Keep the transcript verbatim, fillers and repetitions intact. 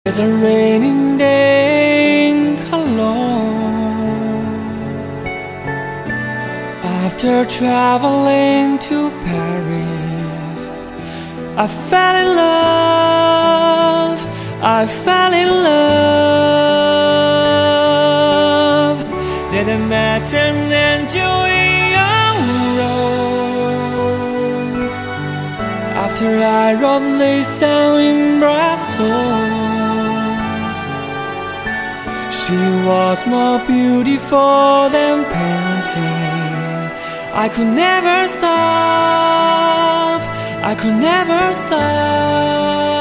It's a raining day in Cologne. After traveling to Paris, I fell in love, I fell in love. Then I met an angel in a road. After I wrote this song in Brussels, she was more beautiful than painting. I could never stop, I could never stop.